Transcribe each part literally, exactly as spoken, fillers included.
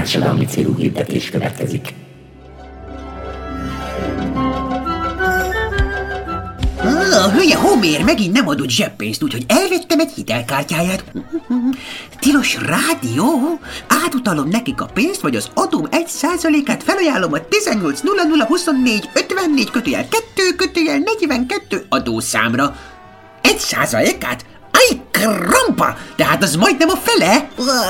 Társadalmi célú hirdetés következik. A hülye Homér megint nem adott zseppénzt, úgyhogy elvettem egy hitelkártyáját. Tilos rádió? Átutalom nekik a pénzt, vagy az adóm egy százalékát felajánlom a tizennyolc nulla nulla huszonnégy ötvennégy kötőjel kettő kötőjel negyvenkettő adószámra. Egy százalékát? Aj, krampa! Tehát az majdnem a fele?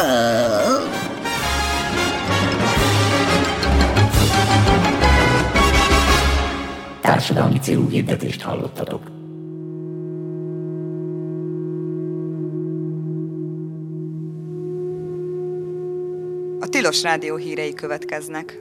Társadalmi célú hirdetést hallottatok. A Tilos Rádió hírei következnek.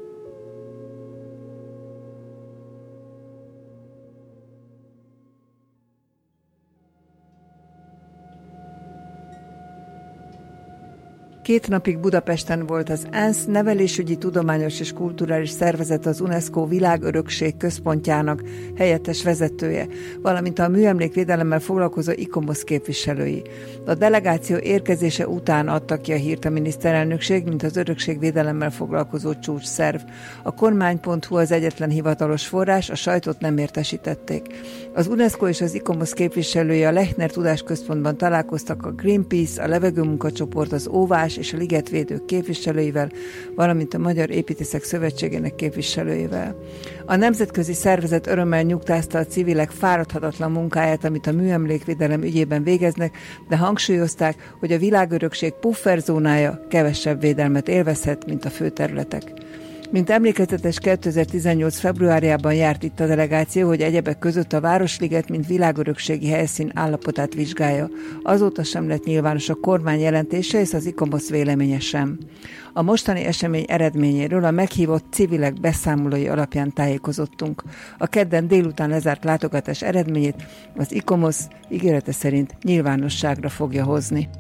Két napig Budapesten volt az ENSZ Nevelésügyi Tudományos és Kulturális Szervezet, az UNESCO Világörökség Központjának helyettes vezetője, valamint a műemlékvédelemmel foglalkozó ICOMOS képviselői. A delegáció érkezése után adta ki a hírt a miniszterelnökség, mint az örökségvédelemmel foglalkozó csúcsszerv. A kormány pont hu az egyetlen hivatalos forrás, a sajtót nem értesítették. Az UNESCO és az ICOMOS képviselői a Lechner Tudásközpontban találkoztak a Greenpeace, a Levegőmunkacsoport, az Óvás és a ligetvédők képviselőivel, valamint a Magyar Építészek Szövetségének képviselőivel. A nemzetközi szervezet örömmel nyugtázta a civilek fáradhatatlan munkáját, amit a műemlékvédelem ügyében végeznek, de hangsúlyozták, hogy a világörökség pufferzónája kevesebb védelmet élvezhet, mint a főterületek. Mint emlékezetes, kétezer-tizennyolc februárjában járt itt a delegáció, hogy egyebek között a Városliget, mint világörökségi helyszín állapotát vizsgálja. Azóta sem lett nyilvános a kormány jelentése és az ICOMOS véleménye sem. A mostani esemény eredményéről a meghívott civilek beszámolói alapján tájékozottunk. A kedden délután lezárt látogatás eredményét az ICOMOS ígérete szerint nyilvánosságra fogja hozni.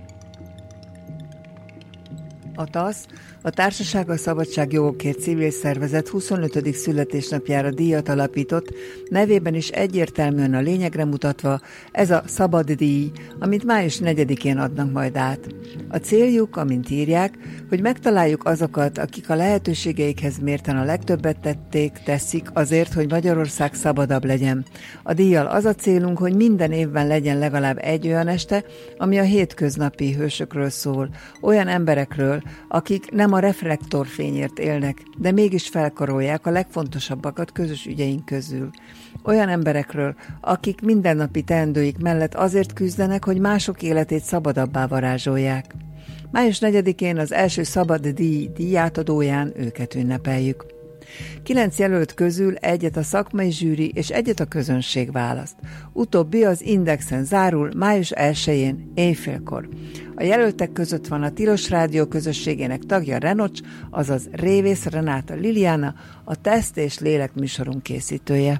A TASZ, a Társaság a Szabadságjogokért civil szervezet huszonötödik születésnapjára díjat alapított, nevében is egyértelműen a lényegre mutatva, ez a Szabad díj, amit május negyedikén adnak majd át. A céljuk, amint írják, hogy megtaláljuk azokat, akik a lehetőségeikhez mérten a legtöbbet tették, teszik azért, hogy Magyarország szabadabb legyen. A díjjal az a célunk, hogy minden évben legyen legalább egy olyan este, ami a hétköznapi hősökről szól, olyan emberekről, akik nem a reflektorfényért élnek, de mégis felkarolják a legfontosabbakat közös ügyeink közül. Olyan emberekről, akik mindennapi teendőik mellett azért küzdenek, hogy mások életét szabadabbá varázsolják. május negyedikén az első Szabad díj díjátadóján őket ünnepeljük. Kilenc jelölt közül egyet a szakmai zsűri és egyet a közönség választ. Utóbbi az Indexen zárul május elsején éjfélkor. A jelöltek között van a Tilos Rádió közösségének tagja Renocs, azaz Révész Renáta Liliana, a Teszt és Lélek műsorunk készítője.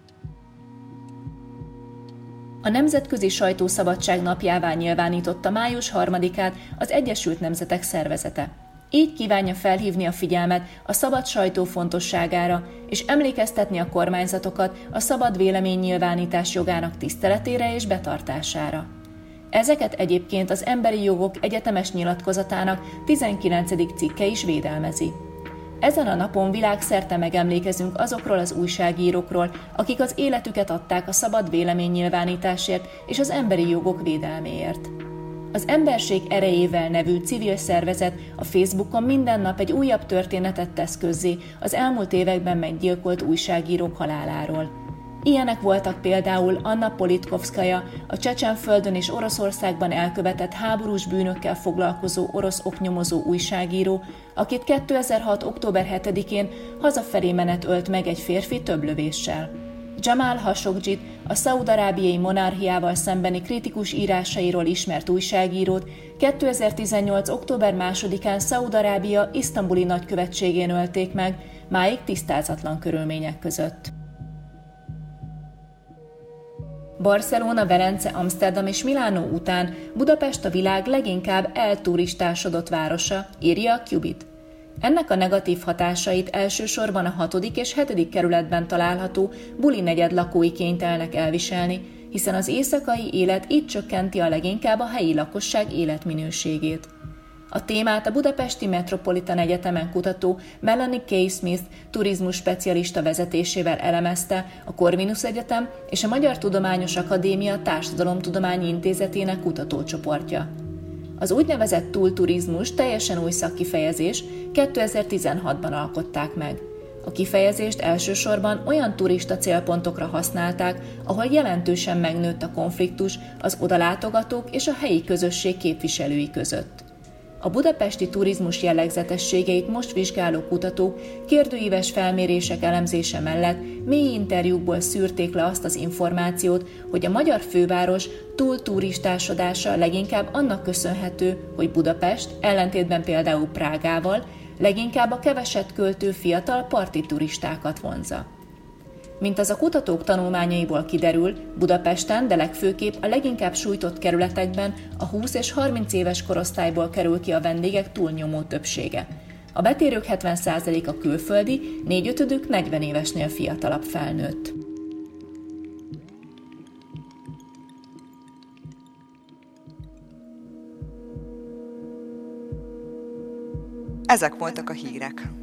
A Nemzetközi Sajtószabadság napjává nyilvánította május harmadikát az Egyesült Nemzetek Szervezete. Így kívánja felhívni a figyelmet a szabad sajtó fontosságára, és emlékeztetni a kormányzatokat a szabad véleménynyilvánítás jogának tiszteletére és betartására. Ezeket egyébként az Emberi Jogok Egyetemes Nyilatkozatának tizenkilencedik cikke is védelmezi. Ezen a napon világszerte megemlékezünk azokról az újságírókról, akik az életüket adták a szabad véleménynyilvánításért és az emberi jogok védelméért. Az Emberség erejével nevű civil szervezet a Facebookon minden nap egy újabb történetet tesz közzé az elmúlt években meggyilkolt újságírók haláláról. Ilyenek voltak például Anna Politkovskaja, a Csecsenföldön és Oroszországban elkövetett háborús bűnökkel foglalkozó orosz oknyomozó újságíró, akit kétezer-hat. október hetedikén hazafelé menet ölt meg egy férfi több lövéssel. Jamal Khashoggit, a szaúd-arábiai monarchiával szembeni kritikus írásairól ismert újságírót kétezer-tizennyolc. október másodikán Szaúd-Arábia isztambuli nagykövetségén ölték meg, máig tisztázatlan körülmények között. Barcelona, Velence, Amszterdam és Milánó után Budapest a világ leginkább elturistásodott városa, írja a Qubit. Ennek a negatív hatásait elsősorban a hatodik és hetedik kerületben található buli negyed lakói kénytelenek elviselni, hiszen az éjszakai élet így csökkenti a leginkább a helyi lakosság életminőségét. A témát a Budapesti Metropolitan Egyetemen kutató Melanie K. Smith turizmus specialista vezetésével elemezte a Corvinus Egyetem és a Magyar Tudományos Akadémia Társadalomtudományi Intézetének kutatócsoportja. Az úgynevezett túlturizmus teljesen új szakkifejezés, kétezer-tizenhatban alkották meg. A kifejezést elsősorban olyan turista célpontokra használták, ahol jelentősen megnőtt a konfliktus az odalátogatók és a helyi közösség képviselői között. A budapesti turizmus jellegzetességeit most vizsgáló kutatók kérdőíves felmérések elemzése mellett mély interjúkból szűrték le azt az információt, hogy a magyar főváros túlturistásodása leginkább annak köszönhető, hogy Budapest, ellentétben például Prágával, leginkább a keveset költő fiatal parti turistákat vonzza. Mint az a kutatók tanulmányaiból kiderül, Budapesten, de legfőképp a leginkább sújtott kerületekben a húsz és harminc éves korosztályból kerül ki a vendégek túlnyomó többsége. A betérők hetven százaléka külföldi, négyötödük negyven évesnél fiatalabb felnőtt. Ezek voltak a hírek.